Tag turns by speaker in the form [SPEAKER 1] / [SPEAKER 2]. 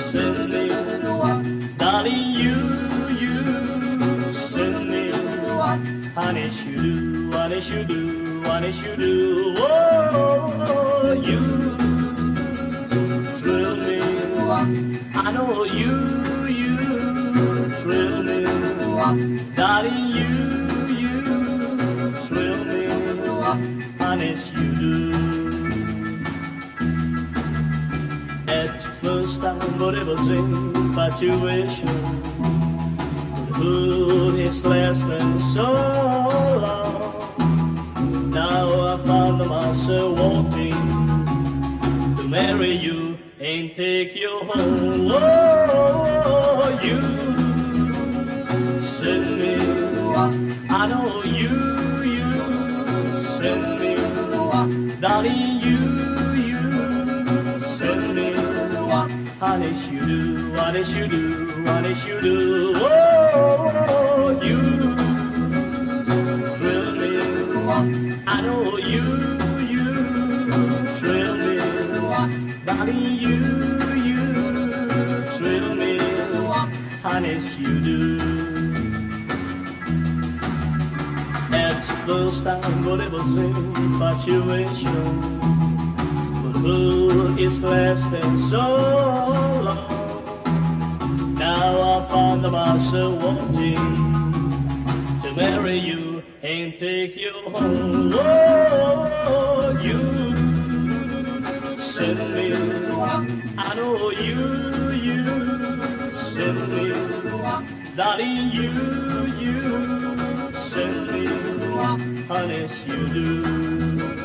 [SPEAKER 1] send me, darling, you send me, honey, you do, honey, you do, honey, you do, oh, you thrill me, I know you thrill me, darling, you thrill me, honey, you do. At first I thought it was infatuation, but who is lasting so long? Now I found myself wanting to marry you and take you home. Oh, you send me, I know you send me, darling, you send me, honey, you do, honey, you do, honey, you do, oh, you thrill me, I know you thrill me, darling, you thrill me, honey, you do. At first I thought it was infatuation, but who is lasting so long? Now I found myself wanting to marry you and take you home. Oh, you send me, I know you send me, darling, you send me, honey, you do.